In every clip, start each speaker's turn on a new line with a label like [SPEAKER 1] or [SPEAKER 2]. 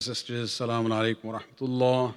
[SPEAKER 1] Sisters, Assalamu alaikum wa rahmatullah.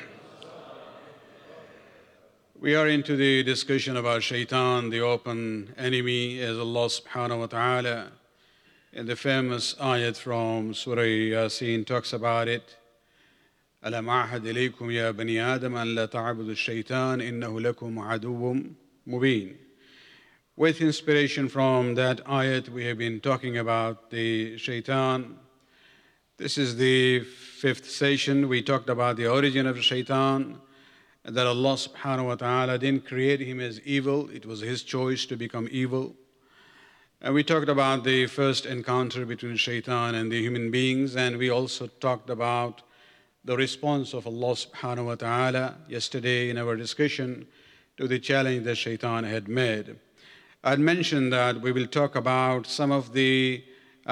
[SPEAKER 1] We are into the discussion about shaitan, the open enemy, as Allah subhanahu wa ta'ala in the famous ayat from Surah Yasin talks about it. أَلَمْ أَعْهَدْ إِلَيْكُمْ يَا بَنِي آدَمَ أَنْ لَا تَعْبُدُوا الشَّيْطَانَ إِنَّهُ لَكُمْ عَدُوٌّ مُبِينٌ. With inspiration from that ayat, we have been talking about the shaitan. This is the fifth session. We talked about the origin of shaitan, that Allah subhanahu wa ta'ala didn't create him as evil. It was his choice to become evil. And we talked about the first encounter between shaitan and the human beings, and we also talked about the response of Allah subhanahu wa ta'ala yesterday in our discussion to the challenge that shaitan had made. I'd mentioned that we will talk about some of the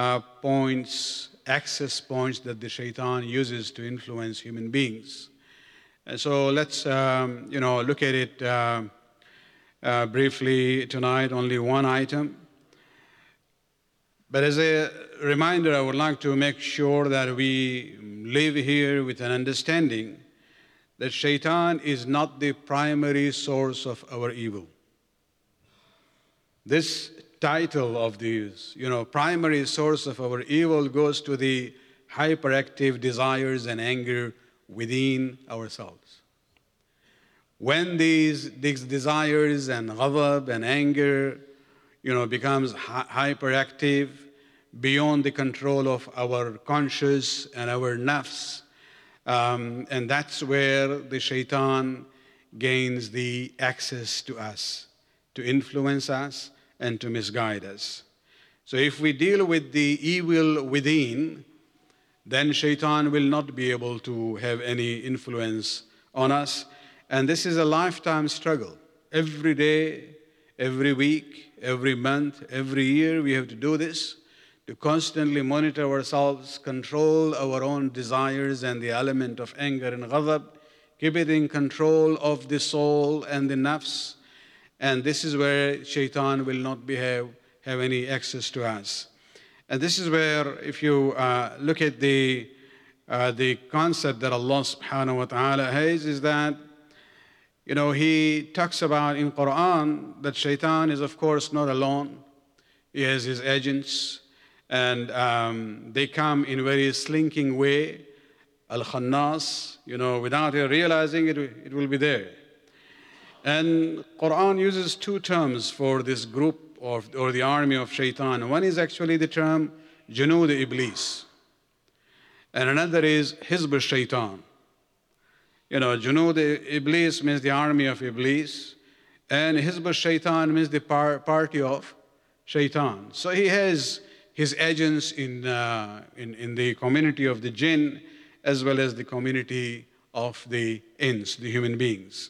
[SPEAKER 1] access points that the shaitan uses to influence human beings. And so let's look at it briefly tonight, only one item. But as a reminder, I would like to make sure that we live here with an understanding that shaitan is not the primary source of our evil. This title of this, primary source of our evil goes to the hyperactive desires and anger within ourselves. When these desires and ghadab and anger, becomes hyperactive beyond the control of our conscious and our nafs, and that's where the shaitan gains the access to us, to influence us and to misguide us. So if we deal with the evil within, then shaitan will not be able to have any influence on us. And this is a lifetime struggle. Every day, every week, every month, every year, we have to do this, to constantly monitor ourselves, control our own desires and the element of anger and ghadab, keep it in control of the soul and the nafs. And this is where shaitan will not have any access to us. And this is where, if you look at the concept that Allah subhanahu wa ta'ala has, is that, He talks about in Quran that shaitan is, of course, not alone. He has his agents, and they come in a very slinking way, al-khannas, without realizing it, it will be there. And Quran uses two terms for this group or the army of shaitan. One is actually the term Junud Iblis, and another is Hizb al-Shaitan. Junud Iblis means the army of Iblis, and Hizb al-Shaitan means the party of Shaitan. So he has his agents in the community of the jinn, as well as the community of the ins, the human beings.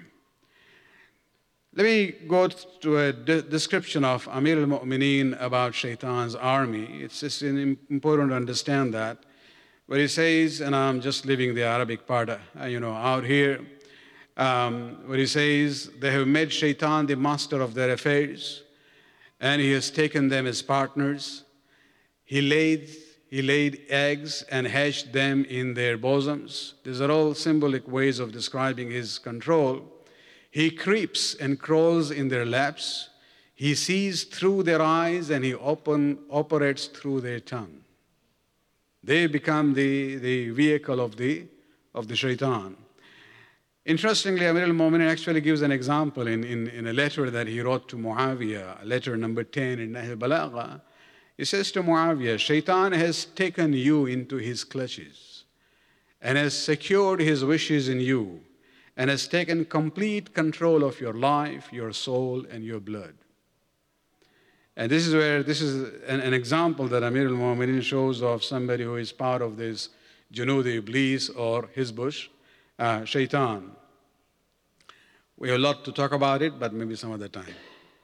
[SPEAKER 1] Let me go to a description of Amir al-Mu'mineen about Shaitan's army. It's just important to understand that. Where he says, and I'm just leaving the Arabic part, out here, where he says, they have made Shaitan the master of their affairs, and he has taken them as partners. He laid eggs and hatched them in their bosoms. These are all symbolic ways of describing his control. He creeps and crawls in their laps. He sees through their eyes, and he operates through their tongue. They become the vehicle of the shaitan. Interestingly, Amir al-Mu'mineen actually gives an example in a letter that he wrote to Muawiyah, letter number 10 in Nahl al-Balagha. He says to Muawiyah, shaitan has taken you into his clutches and has secured his wishes in you, and has taken complete control of your life, your soul, and your blood. And this is an example that Amir al-Mu'mineen shows of somebody who is part of this Junud Iblis or Hizb Shaitan. We have a lot to talk about it, but maybe some other time.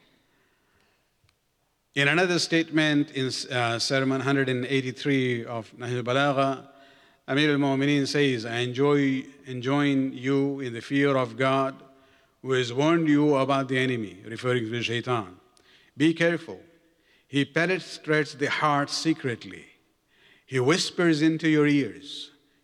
[SPEAKER 1] In another statement in Sermon 183 of Nahl al-Balagha, Amir al-Mu'mineen says, I enjoin you in the fear of God, who has warned you about the enemy, referring to the shaitan. Be careful. He penetrates the heart secretly. He whispers into your ears.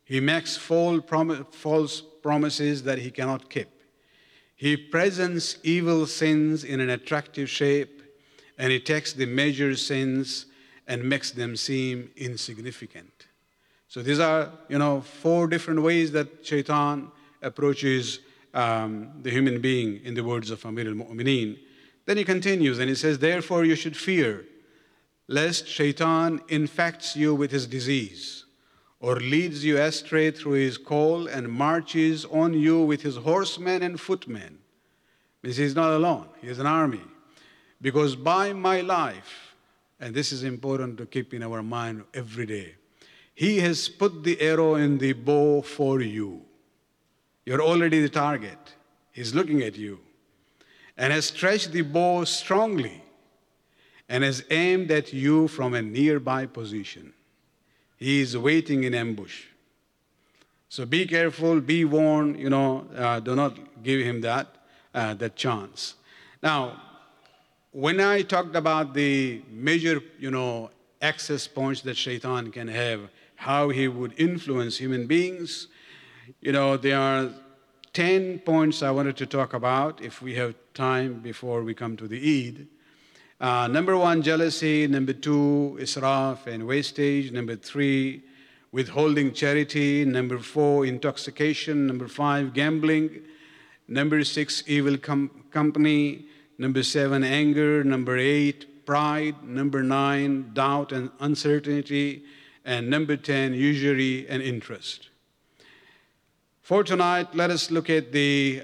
[SPEAKER 1] He makes false promises that he cannot keep. He presents evil sins in an attractive shape, and he takes the major sins and makes them seem insignificant. So these are, 4 different ways that Shaitan approaches the human being, in the words of Amir al-Mu'mineen. Then he continues and he says, therefore you should fear, lest Shaitan infects you with his disease, or leads you astray through his call and marches on you with his horsemen and footmen. Means he's not alone, he has an army. Because by my life, and this is important to keep in our mind every day, he has put the arrow in the bow for you. You're already the target. He's looking at you. And has stretched the bow strongly and has aimed at you from a nearby position. He is waiting in ambush. So be careful, be warned, do not give him that chance. Now, when I talked about the major, access points that Shaitan can have, how he would influence human beings, there are 10 points I wanted to talk about if we have time before we come to the Eid. Number 1, jealousy. Number 2, israf and wastage. Number 3, withholding charity. Number 4, intoxication. Number 5, gambling. Number 6, evil company. Number 7, anger. Number 8, pride. Number 9, doubt and uncertainty. And number 10, usury and interest. For tonight, let us look at the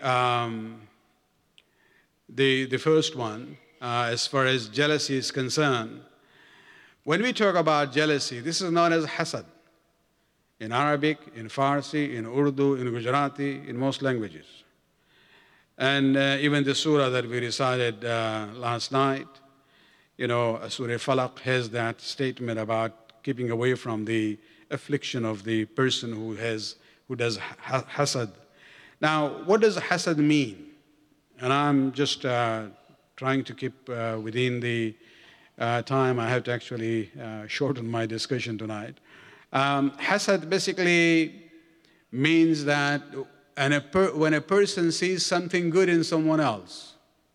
[SPEAKER 1] first one, as far as jealousy is concerned. When we talk about jealousy, this is known as hasad. In Arabic, in Farsi, in Urdu, in Gujarati, in most languages. And even the surah that we recited last night, Surah Falaq has that statement about keeping away from the affliction of the person who does hasad. Now, what does hasad mean? And I'm just trying to keep within the time. I have to actually shorten my discussion tonight. Hasad basically means that when a person sees something good in someone else,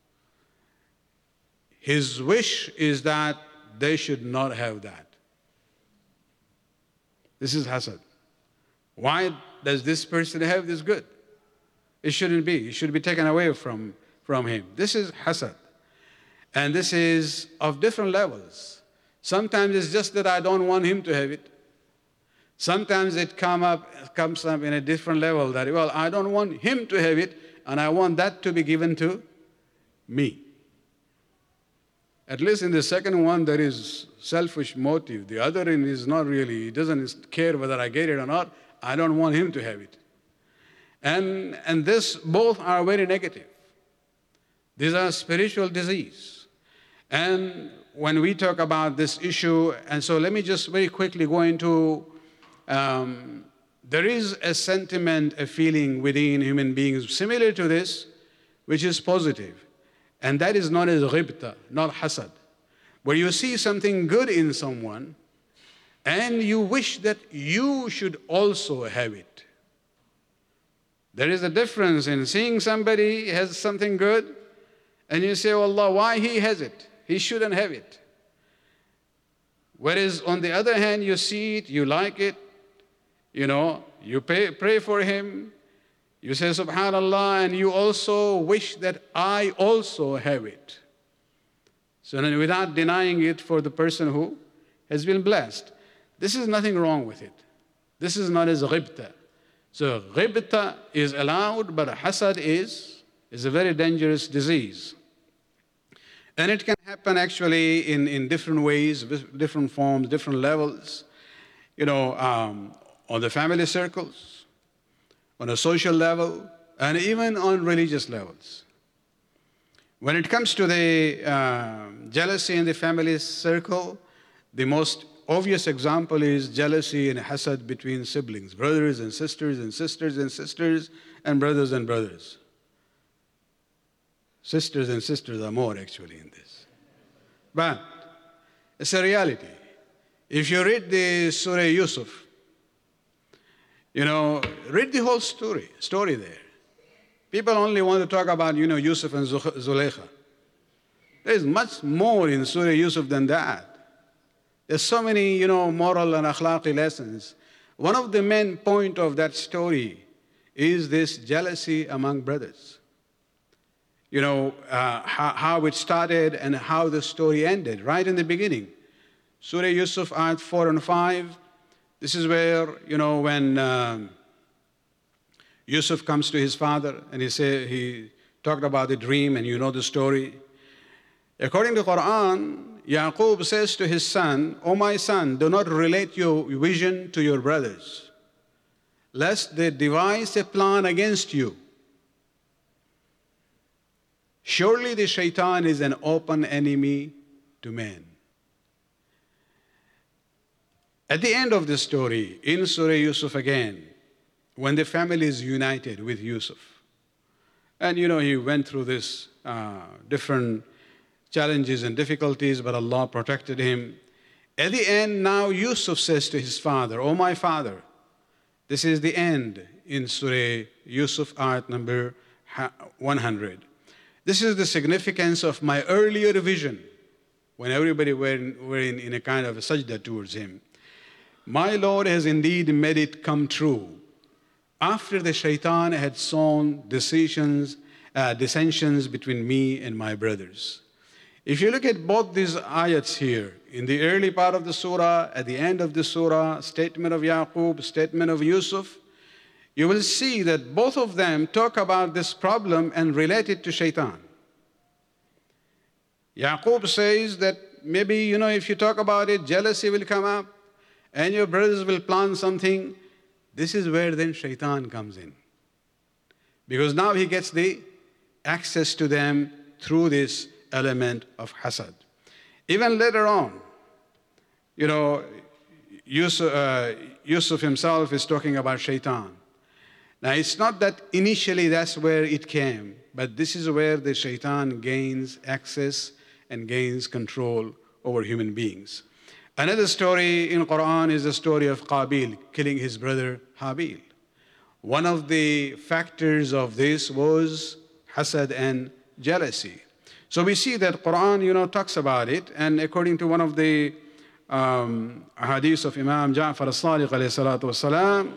[SPEAKER 1] his wish is that they should not have that. This is hasad. Why does this person have this good? It shouldn't be. It should be taken away from him. This is hasad. And this is of different levels. Sometimes it's just that I don't want him to have it. Sometimes it comes up in a different level that, well, I don't want him to have it, and I want that to be given to me. At least in the second one, there is selfish motive. The other one is not really, he doesn't care whether I get it or not. I don't want him to have it. And this, both are very negative. These are spiritual disease. And when we talk about this issue, and so let me just very quickly go into, there is a sentiment, a feeling within human beings similar to this, which is positive. And that is known as ghibta, not hasad. Where you see something good in someone, and you wish that you should also have it. There is a difference in seeing somebody has something good, and you say, oh Allah, why he has it? He shouldn't have it. Whereas on the other hand, you see it, you like it, you pray for him, you say subhanallah, and you also wish that I also have it. So then without denying it for the person who has been blessed. This is nothing wrong with it. This is not as ghibta. So ghibta is allowed, but hasad is a very dangerous disease. And it can happen actually in different ways, different forms, different levels. On the family circles, on a social level, and even on religious levels. When it comes to the jealousy in the family circle, the most obvious example is jealousy and hasad between siblings, brothers and sisters, and sisters and sisters, and brothers and brothers. Sisters and sisters are more actually in this. But it's a reality. If you read the Surah Yusuf, Read the whole story there. People only want to talk about, Yusuf and Zulaykha. There is much more in Surah Yusuf than that. There's so many, moral and akhlaqi lessons. One of the main points of that story is this jealousy among brothers. How it started and how the story ended, right in the beginning. Surah Yusuf, ayat 4 and 5. This is where, when Yusuf comes to his father and he talked about the dream, and you know the story. According to Quran, Yaqub says to his son, "O my son, do not relate your vision to your brothers, lest they devise a plan against you. Surely the shaitan is an open enemy to man." At the end of the story, in Surah Yusuf again, when the family is united with Yusuf, and he went through this different challenges and difficulties, but Allah protected him. At the end, now Yusuf says to his father, "O my father," this is the end in Surah Yusuf, ayat number 100. "This is the significance of my earlier vision," when everybody were in a kind of a sajda towards him. "My Lord has indeed made it come true, after the shaitan had sown dissensions between me and my brothers." If you look at both these ayats here, in the early part of the surah, at the end of the surah, statement of Yaqub, statement of Yusuf, you will see that both of them talk about this problem and relate it to shaitan. Yaqub says that maybe, if you talk about it, jealousy will come up and your brothers will plan something. This is where then shaitan comes in. Because now he gets the access to them through this element of hasad. Even later on, Yusuf himself is talking about shaitan. Now, it's not that initially that's where it came, but this is where the shaitan gains access and gains control over human beings. Another story in Quran is the story of Qabil killing his brother Habil. One of the factors of this was hasad and jealousy. So we see that Quran, talks about it, and according to one of the hadiths of Imam Ja'far as-Sadiq alayhi salatu wasalam,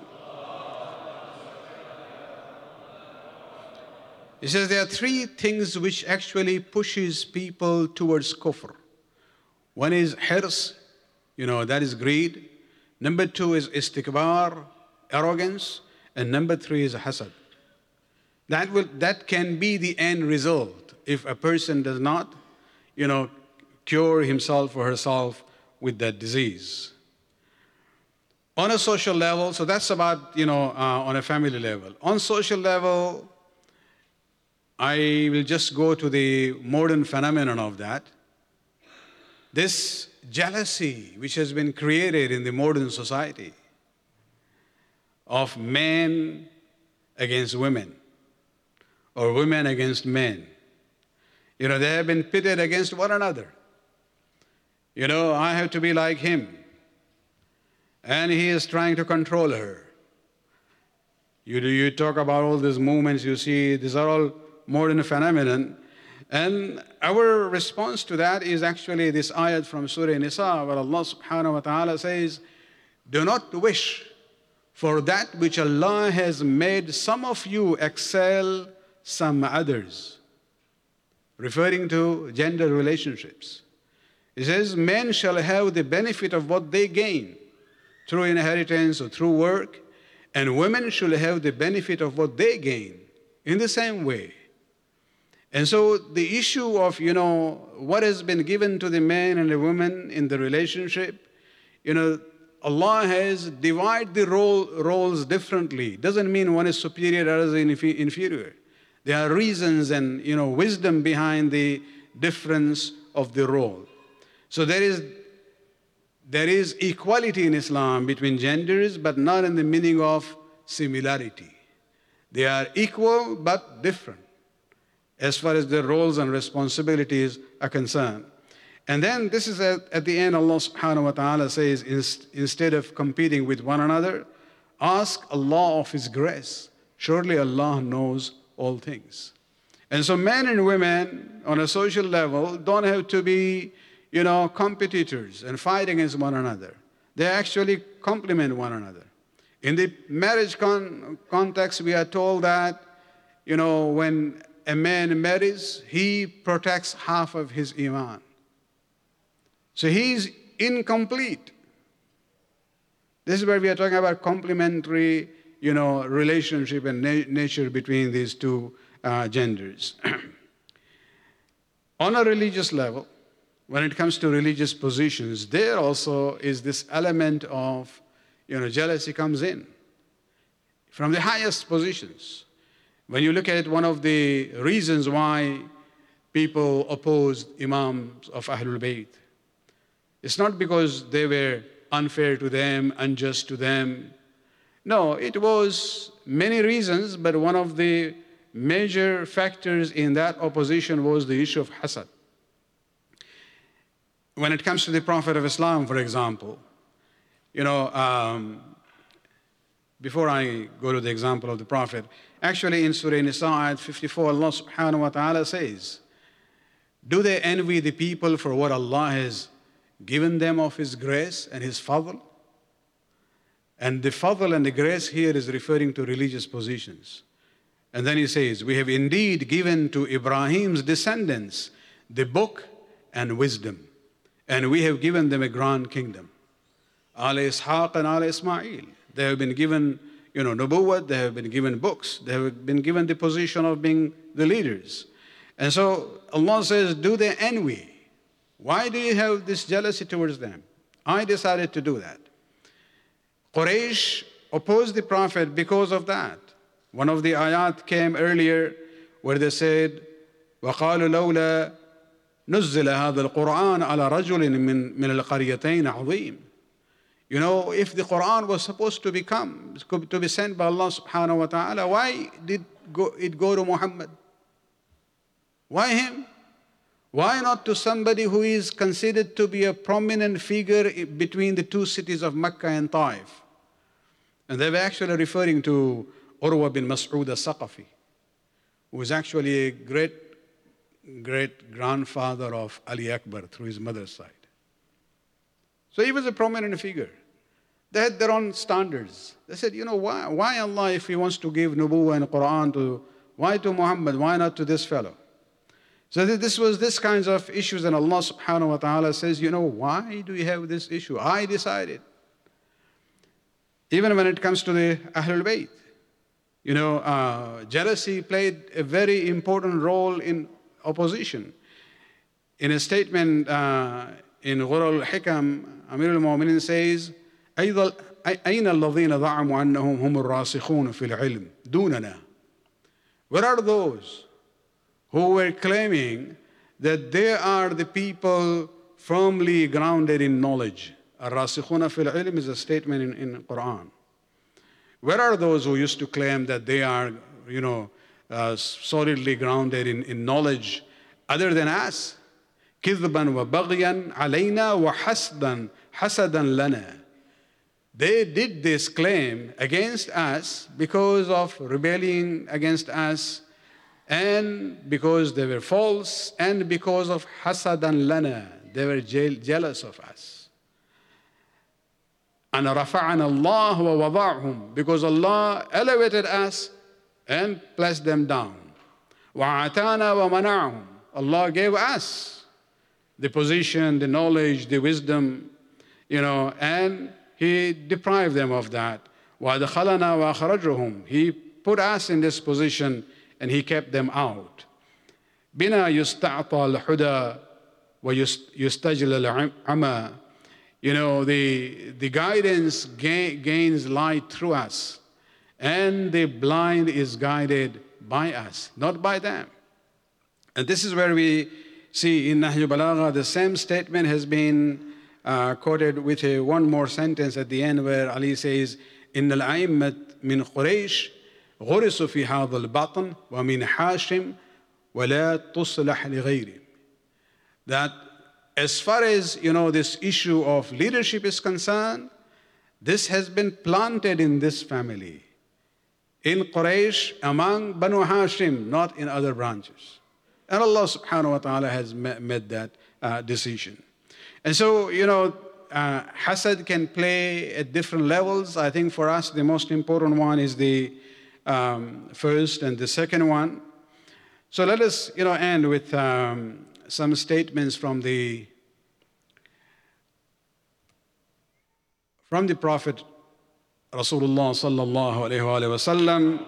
[SPEAKER 1] he says there are three things which actually pushes people towards kufr. One is hirs, that is greed. Number two is istikbar, arrogance. And number three is hasad. That can be the end result if a person does not, cure himself or herself with that disease. On a social level, so that's about, on a family level. On social level, I will just go to the modern phenomenon of that. This jealousy which has been created in the modern society of men against women or women against men. They have been pitted against one another. I have to be like him. And he is trying to control her. You talk about all these movements you see, these are all modern phenomenon. And our response to that is actually this ayat from Surah Nisa, where Allah subhanahu wa ta'ala says, "Do not wish for that which Allah has made some of you excel some others," referring to gender relationships. It says, "Men shall have the benefit of what they gain through inheritance or through work, and women shall have the benefit of what they gain in the same way." And so the issue of, what has been given to the man and the woman in the relationship, Allah has divided the roles differently. Doesn't mean one is superior or other is inferior. There are reasons and, wisdom behind the difference of the role. So there is equality in Islam between genders, but not in the meaning of similarity. They are equal but different as far as their roles and responsibilities are concerned. And then this is at the end, Allah subhanahu wa ta'ala says, instead of competing with one another, Ask Allah of His grace. Surely Allah knows all things. And so men and women on a social level don't have to be, competitors and fight against one another. They actually complement one another. In the marriage context, we are told that, when a man marries, he protects half of his iman. So he's incomplete. This is where we are talking about complementary, relationship and nature between these two genders. On a religious level, when it comes to religious positions, there also is this element of, jealousy comes in from the highest positions. When you look at one of the reasons why people opposed Imams of Ahlul Bayt, it's not because they were unfair to them, unjust to them. No, it was many reasons, but one of the major factors in that opposition was the issue of hasad. When it comes to the Prophet of Islam, for example, before I go to the example of the Prophet, actually in Surah Nisa, ayat 54, Allah subhanahu wa ta'ala says, do they envy the people for what Allah has given them of His grace and His fadl? And the fadl and the grace here is referring to religious positions. And then He says, we have indeed given to Ibrahim's descendants the book and wisdom, and we have given them a grand kingdom. Ala Ishaq and Ala Ismail. They have been given, nubuwwat, they have been given books, they have been given the position of being the leaders. And so Allah says, do they envy? Why do you have this jealousy towards them? I decided to do that. Quraysh opposed the Prophet because of that. One of the ayat came earlier where they said, وَقَالُوا لَوْلَا نُزِّلَ هَذَا الْقُرْآنَ عَلَى رَجُلٍ مِّنَ الْقَرْيَتَيْنِ عَظِيمٍ. If the Quran was supposed to be sent by Allah subhanahu wa ta'ala, why did it go to Muhammad? Why him? Why not to somebody who is considered to be a prominent figure between the two cities of Mecca and Taif? And they were actually referring to Urwa bin Mas'ud al-Saqafi, who was actually a great-grandfather of Ali Akbar through his mother's side. So he was a prominent figure. They had their own standards. They said, why Allah, if He wants to give Nubuwwah and Quran why to Muhammad? Why not to this fellow? So this was this kinds of issues, and Allah subhanahu wa ta'ala says, why do you have this issue? I decided. Even when it comes to the Ahlul Bayt, jealousy played a very important role in opposition. In a statement in Ghurr al-Hikam, Amir al-Mu'minin says, أين الذين ضعموا أنهم هم الراسخون في العلم دوننا? Where are those who were claiming that they are the people firmly grounded in knowledge? الراسخون في العلم is a statement in Quran. Where are those who used to claim that they are, solidly grounded in knowledge other than us? كذبا وبغيا علينا وحسدا لنا. They did this claim against us because of rebelling against us, and because they were false, and because of hasadan lana. They were jealous of us. And رفعنا الله ووضعهم, because Allah elevated us and placed them down. وعتانا ومنعهم. Allah gave us the position, the knowledge, the wisdom, and He deprived them of that. وَأَدْخَلَنَا وَأَخْرَجَهُمْ. He put us in this position and He kept them out. بِنَا يُسْتَعْطَى الْحُدَى وَيُسْتَجْلَ الْعَمَى. The guidance gains light through us, and the blind is guided by us, not by them. And this is where we see in Nahj Balagha, the same statement has been quoted with one more sentence at the end, where Ali says, إِنَّ الْأَئِمَّةَ مِنْ قُرَيْشٍ غُرِسُوا فِي هَذَا الْبَطْنِ وَمِنْ حَاشِمٍ وَلَا تُصْلَحْ لِغَيْرِهِمْ. That as far as this issue of leadership is concerned, This has been planted in this family, in Quraysh, among Banu Hashim, not in other branches. And Allah subhanahu wa ta'ala has made that decision. And so, hasad can play at different levels. I think for us, the most important one is the first and the second one. So let us, end with some statements from the Prophet Rasulullah sallallahu alayhi wa sallam.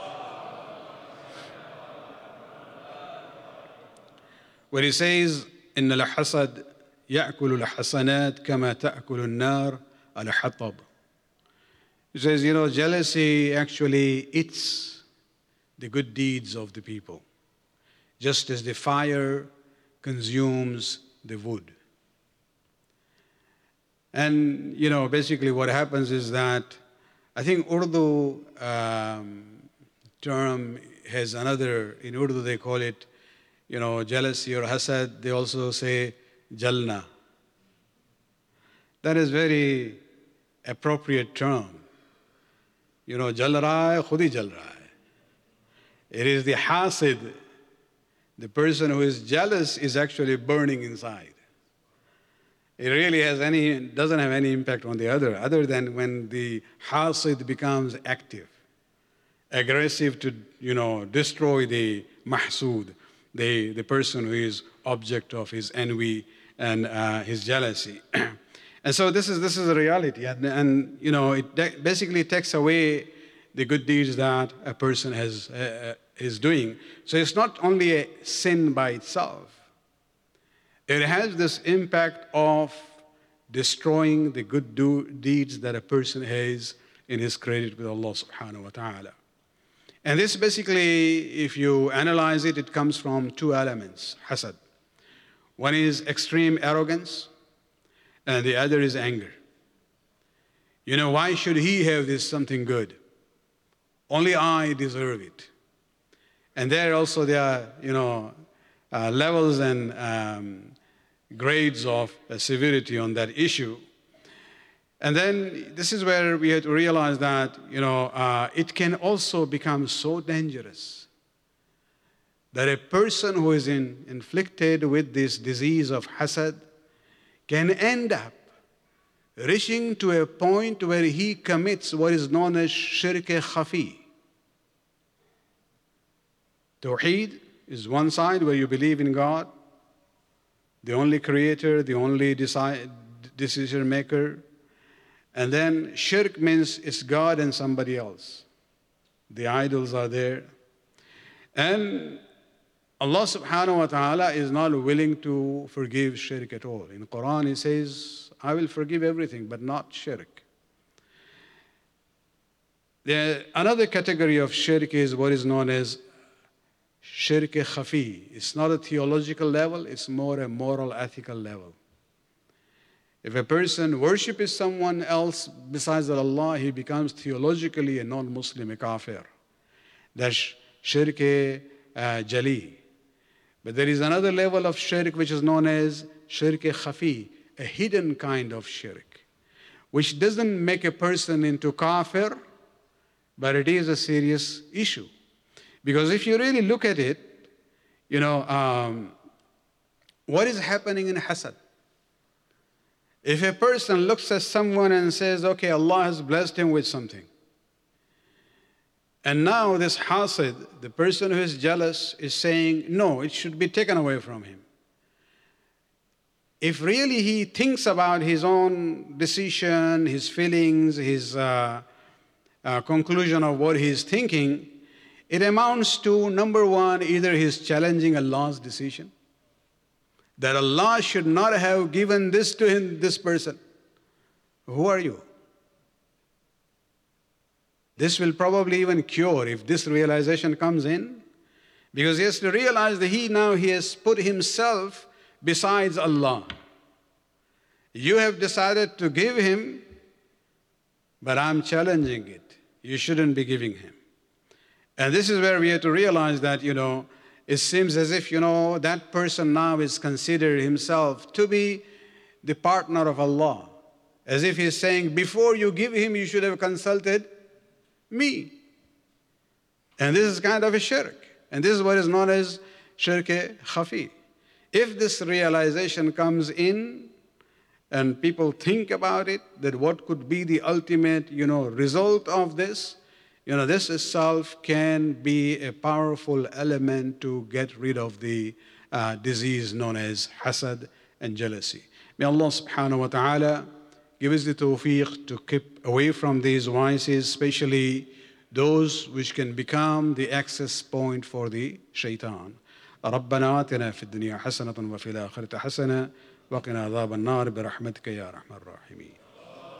[SPEAKER 1] Where he says, إن الحسد يأكل الحسنات كما تأكل النار الحطب. He says, jealousy actually eats the good deeds of the people, just as the fire consumes the wood. And, basically what happens is that I think Urdu term has another, in Urdu they call it, jealousy or hasad. They also say jalna. That is very appropriate term. Jal raha hai, khud hi jal raha hai. It is the hasid, the person who is jealous is actually burning inside. It really doesn't have any impact on the other than when the hasid becomes active, aggressive to, destroy the mahsud, the person who is object of his envy and his jealousy. And so this is a reality, and it basically takes away the good deeds that a person is doing. So it's not only a sin by itself. It has this impact of destroying the good deeds that a person has in his credit with Allah subhanahu wa ta'ala. And this basically, if you analyze it, it comes from two elements, hasad. One is extreme arrogance, and the other is anger. Why should he have this something good? Only I deserve it. And there are, levels and grades of severity on that issue. And then this is where we have to realize that, it can also become so dangerous that a person who is inflicted with this disease of hasad can end up reaching to a point where he commits what is known as shirk khafi. Tawheed is one side where you believe in God, the only creator, the only decision maker. And then shirk means it's God and somebody else. The idols are there. And Allah subhanahu wa ta'ala is not willing to forgive shirk at all. In Quran He says, I will forgive everything, but not shirk. Another category of shirk is what is known as shirk khafi. It's not a theological level, it's more a moral, ethical level. If a person worships someone else besides Allah, he becomes theologically a non-Muslim, a kafir. That's shirk jali. But there is another level of shirk which is known as shirk khafi, a hidden kind of shirk, which doesn't make a person into kafir, but it is a serious issue. Because if you really look at it, what is happening in hasad? If a person looks at someone and says, okay, Allah has blessed him with something, and now this hasid, the person who is jealous, is saying, no, it should be taken away from him. If really he thinks about his own decision, his feelings, his conclusion of what he's thinking, it amounts to, number one, either he's challenging Allah's decision, that Allah should not have given this to him, this person. Who are you? This will probably even cure if this realization comes in, because he has to realize that he has put himself besides Allah. You have decided to give him, but I'm challenging it. You shouldn't be giving him. And this is where we have to realize that, it seems as if, that person now is considered himself to be the partner of Allah, As if he's saying, before you give him, you should have consulted me. And this is kind of a shirk. And this is what is known as shirk khafi. If this realization comes in and people think about it, that what could be the ultimate, result of this, this itself can be a powerful element to get rid of the disease known as hasad and jealousy. May Allah subhanahu wa ta'ala give us the tawfiq to keep away from these vices, especially those which can become the access point for the shaitan. ربنا آتنا في الدنيا حسنة وفي الآخرة حسنة وقنا عذاب النار برحمتك يا أرحم الراحمين.